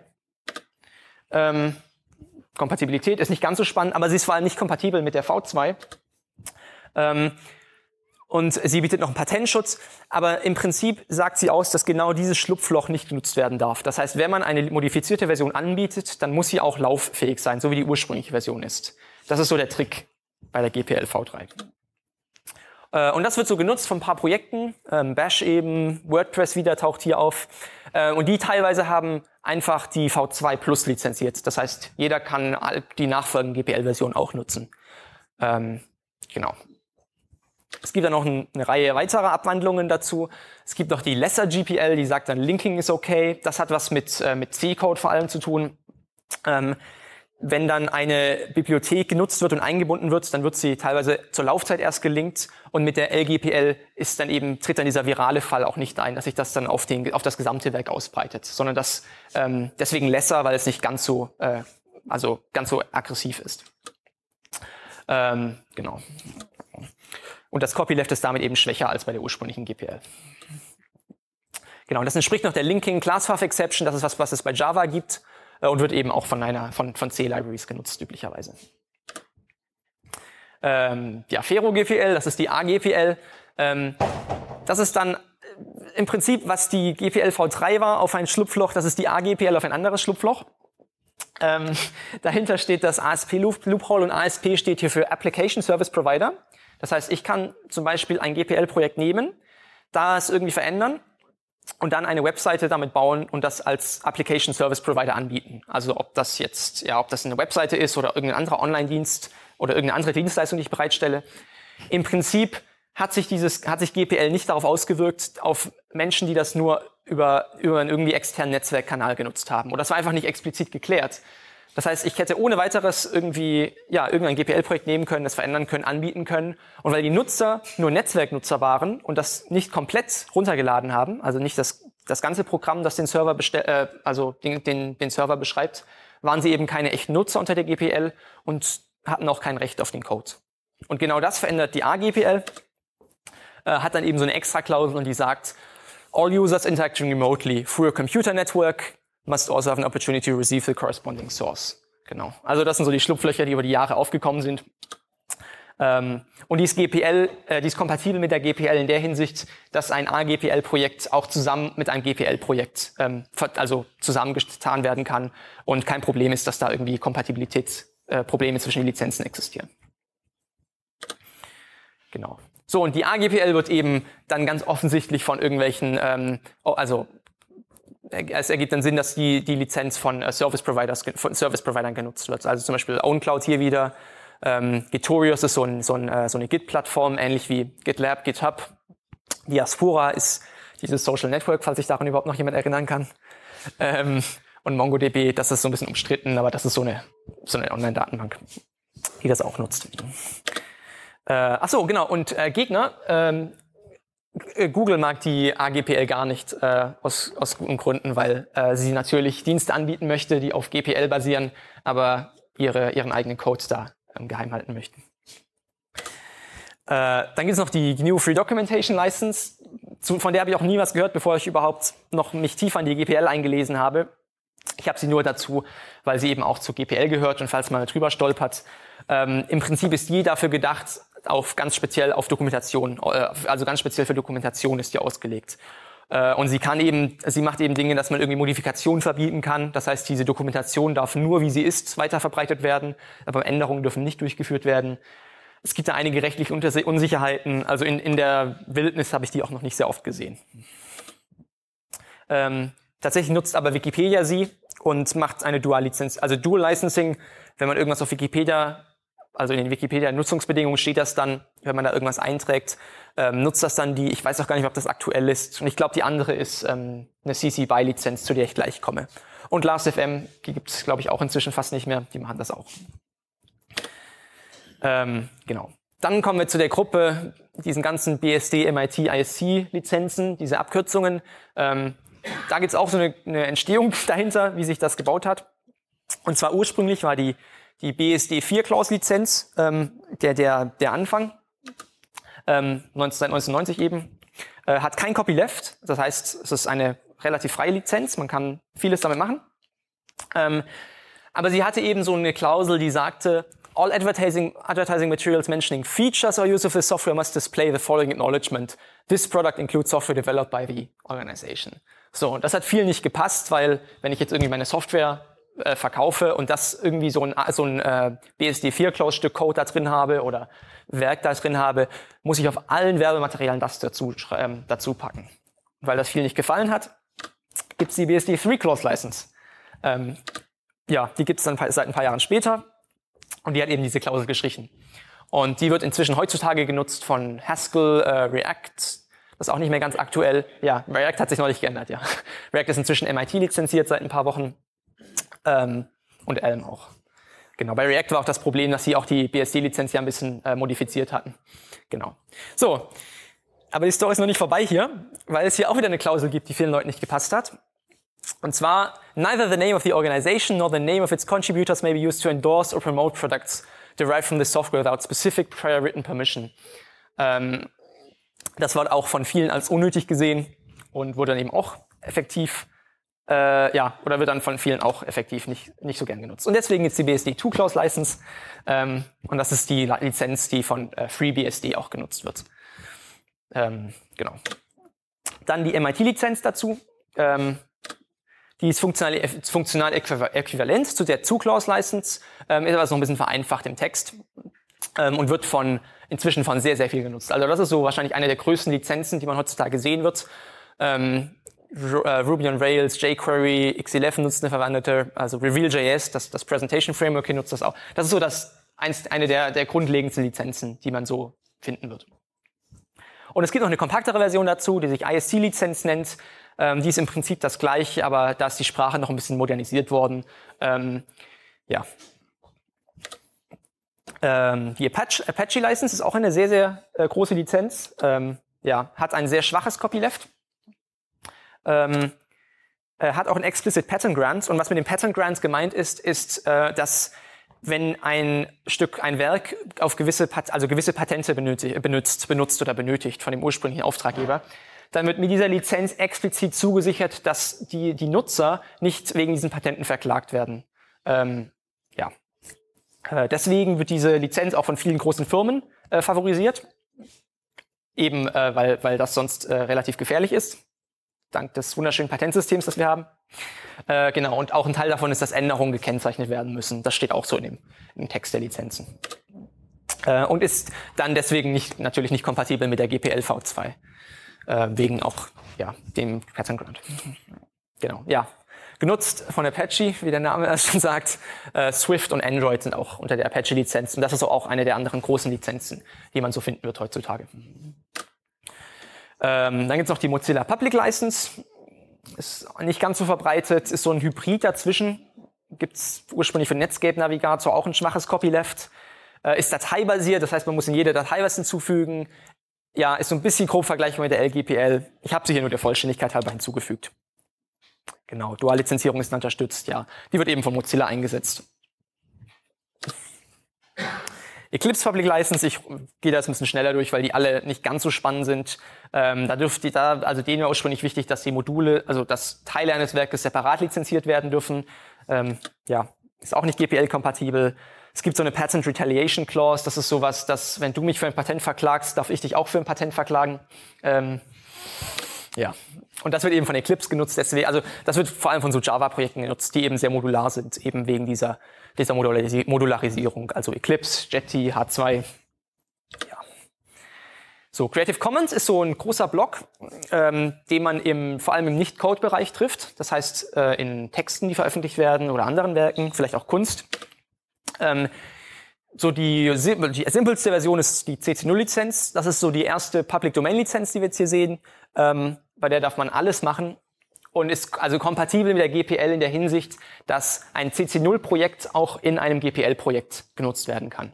Ähm, Kompatibilität ist nicht ganz so spannend, aber sie ist vor allem nicht kompatibel mit der V zwei. Ähm, und sie bietet noch einen Patentschutz, aber im Prinzip sagt sie aus, dass genau dieses Schlupfloch nicht genutzt werden darf. Das heißt, wenn man eine modifizierte Version anbietet, dann muss sie auch lauffähig sein, so wie die ursprüngliche Version ist. Das ist so der Trick bei der G P L v drei. Äh, und das wird so genutzt von ein paar Projekten, ähm, Bash eben, WordPress wieder taucht hier auf. Äh, und die teilweise haben einfach die V zwei Plus lizenziert. Das heißt, jeder kann die nachfolgende G P L-Version auch nutzen. Ähm, genau. Es gibt dann noch ein, eine Reihe weiterer Abwandlungen dazu. Es gibt noch die Lesser G P L, die sagt dann, Linking ist okay. Das hat was mit, äh, mit C-Code vor allem zu tun. Ähm, wenn dann eine Bibliothek genutzt wird und eingebunden wird, dann wird sie teilweise zur Laufzeit erst gelinkt. Und mit der L G P L ist dann eben, tritt dann dieser virale Fall auch nicht ein, dass sich das dann auf, den, auf das gesamte Werk ausbreitet. Sondern das, ähm, deswegen Lesser, weil es nicht ganz so, äh, also ganz so aggressiv ist. Ähm, genau. Und das Copyleft ist damit eben schwächer als bei der ursprünglichen G P L. Genau, und das entspricht noch der Linking Class Path Exception, das ist was, was es bei Java gibt äh, und wird eben auch von einer von, von C-Libraries genutzt, üblicherweise. Ähm, die Affero G P L, das ist die A G P L. Ähm, das ist dann im Prinzip, was die G P L v drei war, auf ein Schlupfloch, das ist die A G P L auf ein anderes Schlupfloch. Ähm, dahinter steht das A S P Loophole und A S P steht hier für Application Service Provider. Das heißt, ich kann zum Beispiel ein G P L-Projekt nehmen, da es irgendwie verändern und dann eine Webseite damit bauen und das als Application Service Provider anbieten. Also ob das jetzt, ja, ob das eine Webseite ist oder irgendein anderer Online-Dienst oder irgendeine andere Dienstleistung, die ich bereitstelle. Im Prinzip hat sich dieses, hat sich G P L nicht darauf ausgewirkt, auf Menschen, die das nur über, über einen irgendwie externen Netzwerkkanal genutzt haben. Oder das war einfach nicht explizit geklärt. Das heißt, ich hätte ohne weiteres irgendwie ja irgendein G P L-Projekt nehmen können, das verändern können, anbieten können. Und weil die Nutzer nur Netzwerknutzer waren und das nicht komplett runtergeladen haben, also nicht das das ganze Programm, das den Server bestell, äh, also den, den den Server beschreibt, waren sie eben keine echten Nutzer unter der G P L und hatten auch kein Recht auf den Code. Und genau das verändert die A G P L, äh, hat dann eben so eine Extra-Klausel und die sagt, all users interacting remotely through a computer network must also have an opportunity to receive the corresponding source. Genau. Also das sind so die Schlupflöcher, die über die Jahre aufgekommen sind. Ähm, und die ist G P L, äh, die ist kompatibel mit der G P L in der Hinsicht, dass ein A G P L-Projekt auch zusammen mit einem G P L-Projekt ähm, also zusammengetan werden kann und kein Problem ist, dass da irgendwie Kompatibilitätsprobleme äh, zwischen den Lizenzen existieren. Genau. So, und die A G P L wird eben dann ganz offensichtlich von irgendwelchen, ähm, also es ergibt dann Sinn, dass die, die Lizenz von äh, Service Providers, von Service Providern genutzt wird. Also zum Beispiel OwnCloud hier wieder. Ähm, Gitorious ist so, ein, so, ein, äh, so eine Git-Plattform, ähnlich wie GitLab, GitHub. Diaspora ist dieses Social Network, falls sich daran überhaupt noch jemand erinnern kann. Ähm, und MongoDB, das ist so ein bisschen umstritten, aber das ist so eine, so eine Online-Datenbank, die das auch nutzt. Äh, ach so, genau. Und äh, Gegner, ähm, Google mag die A G P L gar nicht, äh, aus, aus guten Gründen, weil äh, sie natürlich Dienste anbieten möchte, die auf G P L basieren, aber ihre, ihren eigenen Code da ähm, geheim halten möchten. Äh, dann gibt es noch die G N U Free Documentation License, zu, von der habe ich auch nie was gehört, bevor ich überhaupt noch mich tiefer in die G P L eingelesen habe. Ich habe sie nur dazu, weil sie eben auch zur G P L gehört und falls man drüber stolpert. Ähm, Im Prinzip ist die dafür gedacht, auf ganz speziell auf Dokumentation, äh, also ganz speziell für Dokumentation ist die ausgelegt. Äh, und sie kann eben, sie macht eben Dinge, dass man irgendwie Modifikationen verbieten kann. Das heißt, diese Dokumentation darf nur, wie sie ist, weiterverbreitet werden, aber Änderungen dürfen nicht durchgeführt werden. Es gibt da einige rechtliche Unsicherheiten, also in, in der Wildnis habe ich die auch noch nicht sehr oft gesehen. Ähm, tatsächlich nutzt aber Wikipedia sie und macht eine Dual-Lizenz, also Dual-Licensing, wenn man irgendwas auf Wikipedia, also in den Wikipedia-Nutzungsbedingungen steht das dann, wenn man da irgendwas einträgt, ähm, nutzt das dann die, ich weiß auch gar nicht, ob das aktuell ist. Und ich glaube, die andere ist ähm, eine C C B Y-Lizenz, zu der ich gleich komme. Und Last.fm, die gibt es, glaube ich, auch inzwischen fast nicht mehr, die machen das auch. Ähm, genau. Dann kommen wir zu der Gruppe, diesen ganzen B S D, M I T, I S C-Lizenzen, diese Abkürzungen. Ähm, da gibt es auch so eine, eine Entstehung dahinter, wie sich das gebaut hat. Und zwar ursprünglich war die die B S D vier Clause-Lizenz, ähm, der, der, der Anfang, ähm, neunzehnhundertneunundneunzig eben, äh, hat kein Copyleft. Das heißt, es ist eine relativ freie Lizenz. Man kann vieles damit machen. Ähm, aber sie hatte eben so eine Klausel, die sagte, all advertising, advertising materials mentioning features or use of the software must display the following acknowledgement. This product includes software developed by the organization. So, und das hat vielen nicht gepasst, weil wenn ich jetzt irgendwie meine Software äh, verkaufe und das irgendwie so ein, so ein äh, B S D vier Clause-Stück Code da drin habe oder Werk da drin habe, muss ich auf allen Werbematerialien das dazu, ähm, dazu packen. Weil das vielen nicht gefallen hat, gibt es die B S D drei Clause License. Ähm, ja, die gibt es dann seit ein paar Jahren später. Und die hat eben diese Klausel gestrichen. Und die wird inzwischen heutzutage genutzt von Haskell, äh, React. Das ist auch nicht mehr ganz aktuell. Ja, React hat sich neulich geändert, ja. React ist inzwischen M I T lizenziert seit ein paar Wochen. Ähm, und Elm auch. Genau, bei React war auch das Problem, dass sie auch die B S D-Lizenz ja ein bisschen äh, modifiziert hatten. Genau. So, aber die Story ist noch nicht vorbei hier, weil es hier auch wieder eine Klausel gibt, die vielen Leuten nicht gepasst hat. Und zwar, neither the name of the organization nor the name of its contributors may be used to endorse or promote products derived from the software without specific prior written permission. Ähm, das wird auch von vielen als unnötig gesehen und wurde dann eben auch effektiv, äh, ja, oder wird dann von vielen auch effektiv nicht, nicht so gern genutzt. Und deswegen gibt es die B S D zwei Clause License, ähm, und das ist die Lizenz, die von äh, FreeBSD auch genutzt wird. Ähm, genau. Dann die M I T-Lizenz dazu. Ähm, Die ist funktional, funktional äquivalent zu der zwei Clause License, ähm, ist aber so ein bisschen vereinfacht im Text ähm, und wird von inzwischen von sehr, sehr viel genutzt. Also das ist so wahrscheinlich eine der größten Lizenzen, die man heutzutage sehen wird. Ähm, Ruby on Rails, jQuery, X elf nutzt eine verwandte, also Reveal.js, das, das Presentation Framework hier nutzt das auch. Das ist so das, eins, eine der, der grundlegendsten Lizenzen, die man so finden wird. Und es gibt noch eine kompaktere Version dazu, die sich I S C-Lizenz nennt. Ähm, die ist im Prinzip das gleiche, aber da ist die Sprache noch ein bisschen modernisiert worden. Ähm, ja. Ähm, die Apache, Apache License ist auch eine sehr, sehr äh, große Lizenz. Ähm, ja, hat ein sehr schwaches Copyleft. Ähm, äh, hat auch ein Explicit Patent Grant. Und was mit dem Patent Grant gemeint ist, ist, äh, dass wenn ein Stück, ein Werk auf gewisse, Pat also gewisse Patente benötigt, benutzt, benutzt oder benötigt von dem ursprünglichen Auftraggeber, dann wird mit dieser Lizenz explizit zugesichert, dass die, die Nutzer nicht wegen diesen Patenten verklagt werden. Ähm, ja. Äh, deswegen wird diese Lizenz auch von vielen großen Firmen äh, favorisiert. Eben, äh, weil, weil das sonst äh, relativ gefährlich ist. Dank des wunderschönen Patentsystems, das wir haben. Äh, genau, und auch ein Teil davon ist, dass Änderungen gekennzeichnet werden müssen. Das steht auch so in dem, im Text der Lizenzen. Äh, und ist dann deswegen nicht, natürlich nicht kompatibel mit der G P L v zwei. Äh, wegen auch, ja, dem Patent Grant. Genau, ja. Genutzt von Apache, wie der Name es schon sagt. Äh, Swift und Android sind auch unter der Apache-Lizenz. Und das ist auch eine der anderen großen Lizenzen, die man so finden wird heutzutage. Ähm, dann gibt's noch die Mozilla Public License. Ist nicht ganz so verbreitet, ist so ein Hybrid dazwischen. Gibt's ursprünglich für Netscape Navigator auch ein schwaches Copyleft. Äh, ist dateibasiert, das heißt, man muss in jede Datei was hinzufügen. Ja, ist so ein bisschen grob vergleichbar mit der L G P L. Ich habe sie hier nur der Vollständigkeit halber hinzugefügt. Genau, Dual-Lizenzierung ist unterstützt, ja. Die wird eben von Mozilla eingesetzt. Eclipse Public License, ich gehe da jetzt ein bisschen schneller durch, weil die alle nicht ganz so spannend sind. Ähm, da dürfte da, also denen war ursprünglich wichtig, dass die Module, also dass Teile eines Werkes separat lizenziert werden dürfen. Ähm, ja, ist auch nicht G P L-kompatibel. Es gibt so eine Patent Retaliation Clause, das ist sowas, dass wenn du mich für ein Patent verklagst, darf ich dich auch für ein Patent verklagen. Ähm, ja, und das wird eben von Eclipse genutzt, deswegen, also das wird vor allem von so Java-Projekten genutzt, die eben sehr modular sind, eben wegen dieser dieser Modularis- Modularisierung, also Eclipse, Jetty, H zwei. Ja. So, Creative Commons ist so ein großer Block, ähm, den man im, vor allem im Nicht-Code-Bereich trifft, das heißt äh, in Texten, die veröffentlicht werden oder anderen Werken, vielleicht auch Kunst. Ähm, so die, die simpelste Version ist die C C null Lizenz, das ist so die erste Public-Domain-Lizenz, die wir jetzt hier sehen, ähm, bei der darf man alles machen. Und ist also kompatibel mit der G P L in der Hinsicht, dass ein C C null Projekt auch in einem G P L-Projekt genutzt werden kann.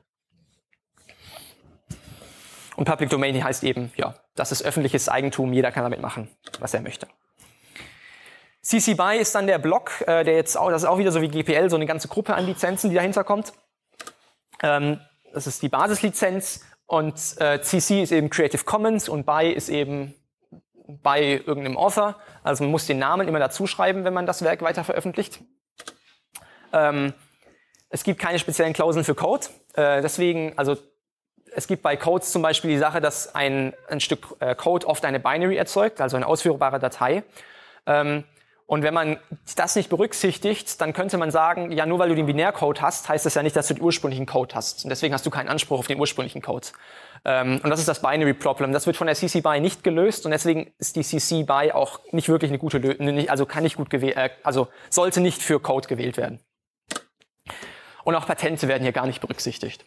Und Public Domain heißt eben, ja, das ist öffentliches Eigentum, jeder kann damit machen, was er möchte. C C B Y ist dann der Block, äh, der jetzt auch, das ist auch wieder so wie G P L, so eine ganze Gruppe an Lizenzen, die dahinter kommt. Ähm, das ist die Basislizenz und äh, C C ist eben Creative Commons und B Y ist eben bei irgendeinem Author. Also man muss den Namen immer dazu schreiben, wenn man das Werk weiter veröffentlicht. Ähm, es gibt keine speziellen Klauseln für Code. Äh, deswegen, also es gibt bei Codes zum Beispiel die Sache, dass ein, ein Stück äh, Code oft eine Binary erzeugt, also eine ausführbare Datei. Ähm, und wenn man das nicht berücksichtigt, dann könnte man sagen, ja, nur weil du den Binärcode hast, heißt das ja nicht, dass du den ursprünglichen Code hast. Und deswegen hast du keinen Anspruch auf den ursprünglichen Code. Ähm, und das ist das Binary Problem. Das wird von der C C B Y nicht gelöst und deswegen ist die C C B Y auch nicht wirklich eine gute Lösung, also kann nicht gut gewählt, äh, also sollte nicht für Code gewählt werden. Und auch Patente werden hier gar nicht berücksichtigt.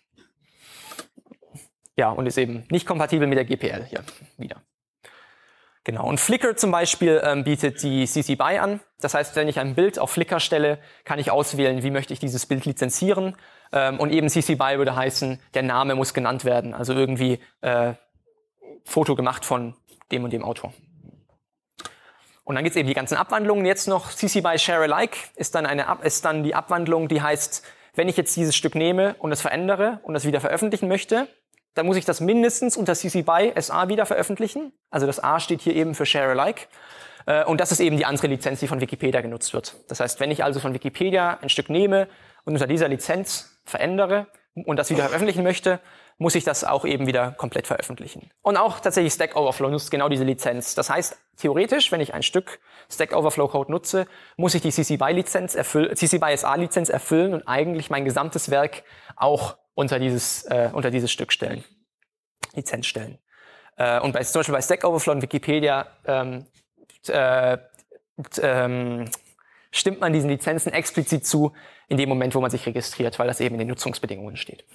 Ja, und ist eben nicht kompatibel mit der G P L hier wieder. Genau. Und Flickr zum Beispiel ähm, bietet die C C B Y an. Das heißt, wenn ich ein Bild auf Flickr stelle, kann ich auswählen, wie möchte ich dieses Bild lizenzieren. Ähm, und eben C C B Y würde heißen, der Name muss genannt werden. Also irgendwie äh, Foto gemacht von dem und dem Autor. Und dann gibt's eben die ganzen Abwandlungen. Jetzt noch C C B Y Share Alike ist dann eine ist dann die Abwandlung, die heißt, wenn ich jetzt dieses Stück nehme und es verändere und es wieder veröffentlichen möchte, dann muss ich das mindestens unter C C B Y S A wieder veröffentlichen. Also das A steht hier eben für Share Alike. Und das ist eben die andere Lizenz, die von Wikipedia genutzt wird. Das heißt, wenn ich also von Wikipedia ein Stück nehme und unter dieser Lizenz verändere und das wieder veröffentlichen möchte, muss ich das auch eben wieder komplett veröffentlichen. Und auch tatsächlich Stack Overflow nutzt genau diese Lizenz. Das heißt, theoretisch, wenn ich ein Stück Stack Overflow Code nutze, muss ich die C C B Y Lizenz erfüllen, C C B Y S A Lizenz erfüllen und eigentlich mein gesamtes Werk auch unter dieses, äh, unter dieses Stück stellen, Lizenz stellen. Äh, und bei, zum Beispiel bei Stack Overflow und Wikipedia ähm, äh, ähm, stimmt man diesen Lizenzen explizit zu in dem Moment, wo man sich registriert, weil das eben in den Nutzungsbedingungen steht.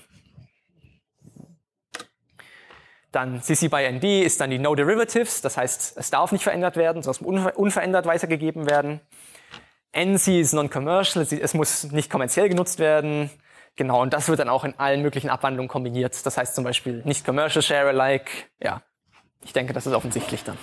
Dann C C B Y N D ist dann die No Derivatives, das heißt, es darf nicht verändert werden, sonst unver- unverändert weitergegeben werden. N C ist non-commercial, es muss nicht kommerziell genutzt werden. Genau, und das wird dann auch in allen möglichen Abwandlungen kombiniert. Das heißt zum Beispiel nicht commercial, share alike. Ja, ich denke, das ist offensichtlich dann.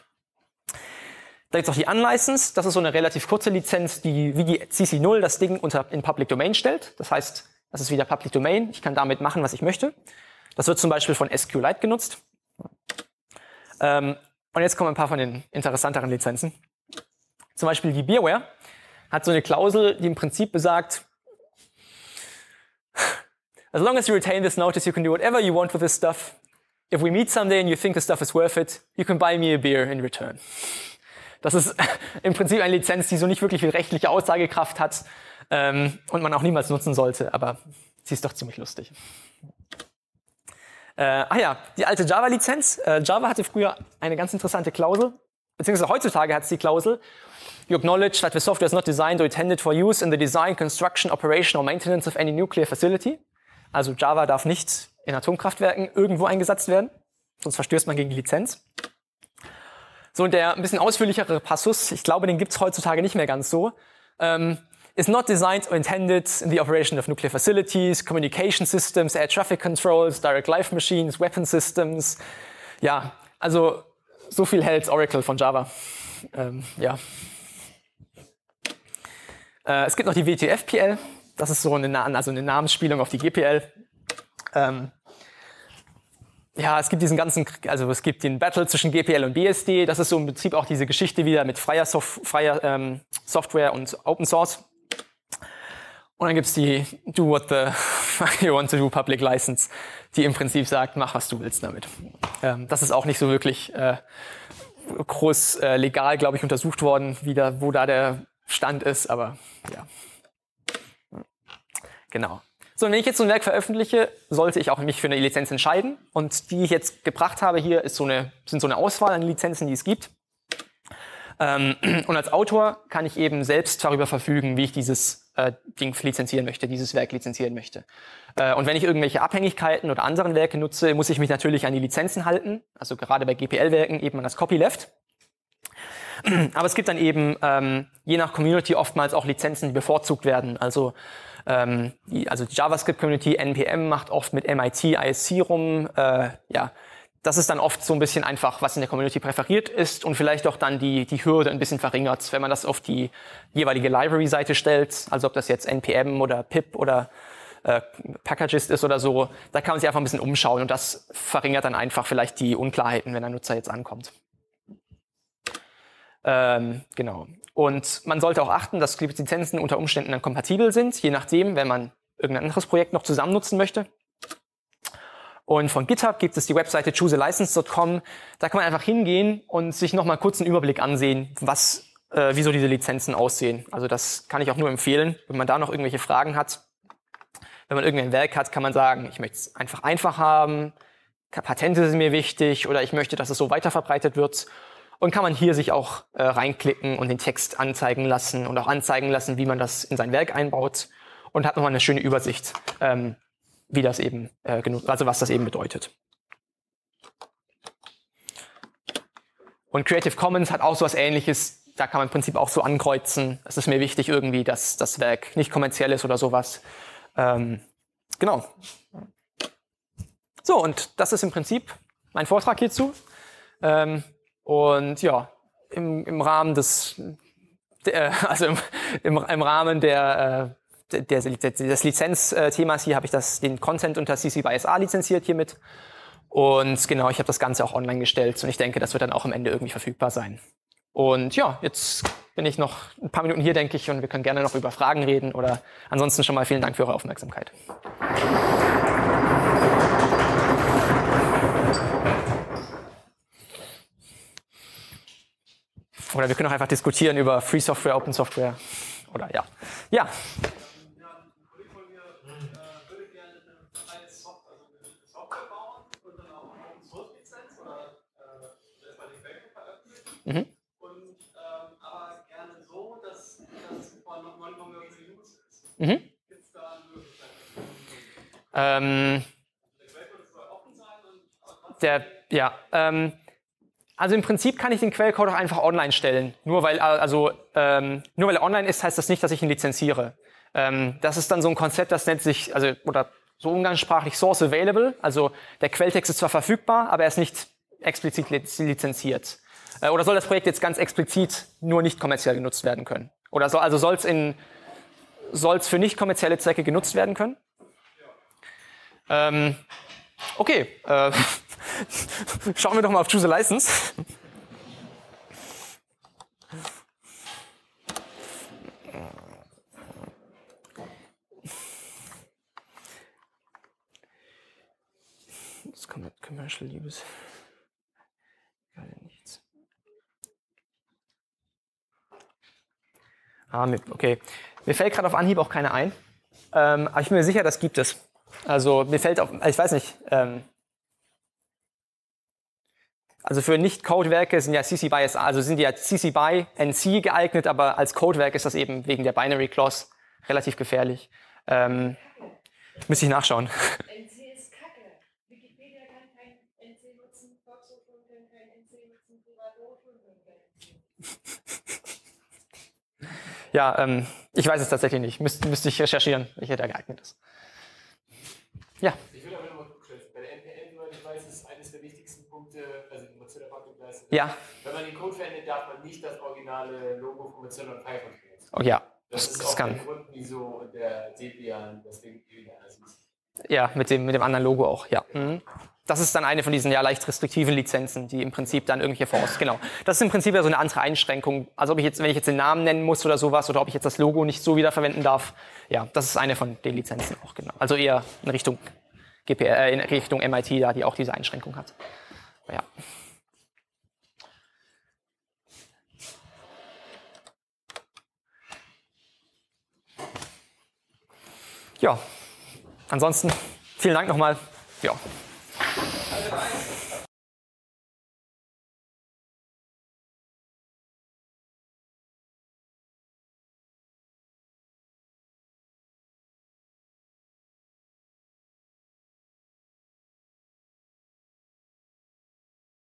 Da gibt es auch die Unlicensed. Das ist so eine relativ kurze Lizenz, die wie die C C null das Ding unter, in Public Domain stellt. Das heißt, das ist wieder Public Domain. Ich kann damit machen, was ich möchte. Das wird zum Beispiel von SQLite genutzt. Ähm, und jetzt kommen ein paar von den interessanteren Lizenzen. Zum Beispiel die Beerware hat so eine Klausel, die im Prinzip besagt, as long as you retain this notice, you can do whatever you want with this stuff. If we meet someday and you think the stuff is worth it, you can buy me a beer in return. Das ist im Prinzip eine Lizenz, die so nicht wirklich viel rechtliche Aussagekraft hat ähm, und man auch niemals nutzen sollte, aber sie ist doch ziemlich lustig. Äh, ach ja, die alte Java-Lizenz. Äh, Java hatte früher eine ganz interessante Klausel, beziehungsweise heutzutage hat es die Klausel, you acknowledge that the software is not designed or intended for use in the design, construction, operation or maintenance of any nuclear facility. Also Java darf nicht in Atomkraftwerken irgendwo eingesetzt werden, sonst verstößt man gegen die Lizenz. So, und der ein bisschen ausführlichere Passus, ich glaube, den gibt's heutzutage nicht mehr ganz so, ähm, is not designed or intended in the operation of nuclear facilities, communication systems, air traffic controls, direct live machines, weapon systems. Ja, also so viel hält Oracle von Java. Ähm, ja. Äh, es gibt noch die W T F P L, das ist so eine, also eine Namensspielung auf die G P L. Ähm, Ja, es gibt diesen ganzen, also es gibt den Battle zwischen G P L und B S D. Das ist so im Prinzip auch diese Geschichte wieder mit freier, Sof freier ähm, Software und Open Source. Und dann gibt's die Do what the you want to do Public License, die im Prinzip sagt, mach was du willst damit. Ähm, das ist auch nicht so wirklich äh, groß äh, legal, glaube ich, untersucht worden, wie da, wo da der Stand ist. Aber ja, genau. So, und wenn ich jetzt so ein Werk veröffentliche, sollte ich auch mich für eine Lizenz entscheiden. Und die ich jetzt gebracht habe hier, ist so eine, sind so eine Auswahl an Lizenzen, die es gibt. Ähm, und als Autor kann ich eben selbst darüber verfügen, wie ich dieses äh, Ding lizenzieren möchte, dieses Werk lizenzieren möchte. Äh, und wenn ich irgendwelche Abhängigkeiten oder anderen Werke nutze, muss ich mich natürlich an die Lizenzen halten. Also gerade bei G P L-Werken eben an das Copyleft. Aber es gibt dann eben ähm, je nach Community oftmals auch Lizenzen, die bevorzugt werden. Also Ähm, die, also die JavaScript-Community, N P M macht oft mit M I T, I S C rum. Äh, ja, das ist dann oft so ein bisschen einfach, was in der Community präferiert ist und vielleicht auch dann die, die Hürde ein bisschen verringert, wenn man das auf die jeweilige Library-Seite stellt. Also ob das jetzt N P M oder Pip oder äh, Packagist ist oder so. Da kann man sich einfach ein bisschen umschauen und das verringert dann einfach vielleicht die Unklarheiten, wenn der Nutzer jetzt ankommt. Ähm, genau. Und man sollte auch achten, dass Lizenzen unter Umständen dann kompatibel sind, je nachdem, wenn man irgendein anderes Projekt noch zusammen nutzen möchte. Und von GitHub gibt es die Webseite choose a license dot com. Da kann man einfach hingehen und sich nochmal kurz einen Überblick ansehen, was, äh, wie so diese Lizenzen aussehen. Also das kann ich auch nur empfehlen, wenn man da noch irgendwelche Fragen hat. Wenn man irgendein Werk hat, kann man sagen, ich möchte es einfach einfach haben, Patente sind mir wichtig oder ich möchte, dass es so weiterverbreitet wird. Und kann man hier sich auch äh, reinklicken und den Text anzeigen lassen und auch anzeigen lassen, wie man das in sein Werk einbaut und hat nochmal eine schöne Übersicht, ähm, wie das eben äh, genug, also was das eben bedeutet. Und Creative Commons hat auch so was Ähnliches. Da kann man im Prinzip auch so ankreuzen. Es ist mir wichtig irgendwie, dass das Werk nicht kommerziell ist oder sowas. Ähm, genau. So, und das ist im Prinzip mein Vortrag hierzu. Ähm, Und ja, im, im Rahmen des, der, also im, im, im Rahmen der, der, der des Lizenzthemas hier habe ich das, den Content unter C C by S A lizenziert hiermit. Und genau, ich habe das Ganze auch online gestellt und ich denke, das wird dann auch am Ende irgendwie verfügbar sein. Und ja, jetzt bin ich noch ein paar Minuten hier, denke ich, und wir können gerne noch über Fragen reden oder ansonsten schon mal vielen Dank für eure Aufmerksamkeit. Oder wir können auch einfach diskutieren über Free Software, Open Software. Oder ja. Ja. Mhm. Und ähm, aber gerne so, dass das von non-commercial use ist. Mhm. Gibt es da eine Möglichkeit? Ähm, der Quellcode soll offen sein und der, ja, ähm, Also im Prinzip kann ich den Quellcode auch einfach online stellen. Nur weil, also, ähm, nur weil er online ist, heißt das nicht, dass ich ihn lizenziere. Ähm, das ist dann so ein Konzept, das nennt sich, also, oder so umgangssprachlich Source Available. Also der Quelltext ist zwar verfügbar, aber er ist nicht explizit lizenziert. Äh, oder soll das Projekt jetzt ganz explizit nur nicht kommerziell genutzt werden können? Oder soll, also soll es in, soll es für nicht kommerzielle Zwecke genutzt werden können? Ja. Ähm, okay. Äh, Schauen wir doch mal auf Choose a License. Das kommt mit Commercial Use. Gerade nichts. Ah, okay. Mir fällt gerade auf Anhieb auch keine ein. Ähm, aber ich bin mir sicher, das gibt es. Also mir fällt auf, ich weiß nicht, ähm, also für Nicht-Code-Werke sind ja C C B Y, also sind ja C C B Y N C geeignet, aber als Codewerk ist das eben wegen der Binary Clause relativ gefährlich. Ähm, müsste ich nachschauen. N C ist Kacke. Wikipedia kann kein N C nutzen, Volkshochschulen können kein N C nutzen, private Hochschulen können kein N C. Ja, ähm, ich weiß es tatsächlich nicht. Müsste, müsste ich recherchieren, welcher da geeignet ist. Ja. Ich will aber nochmal gucken, bei der N P M, soweit ich weiß, ist eines der wichtigsten Punkte, also die Mozilla Public License. Ja. Wenn man den Code verändert, darf man nicht das originale Logo von Mozilla und Firefox benutzen. Oh ja. Das, das ist auch kann. der Grund, wieso der Debian das Ding illegal ist. Ja, mit dem, mit dem anderen Logo auch, ja. Mhm. Das ist dann eine von diesen ja leicht restriktiven Lizenzen, die im Prinzip dann irgendwelche voraus... Genau. Das ist im Prinzip ja so eine andere Einschränkung. Also ob ich jetzt, wenn ich jetzt den Namen nennen muss oder sowas, oder ob ich jetzt das Logo nicht so wiederverwenden darf, ja, das ist eine von den Lizenzen auch, genau. Also eher in Richtung G P R, in Richtung M I T, da die auch diese Einschränkung hat. Ja. Ja. Ansonsten vielen Dank nochmal. Ja.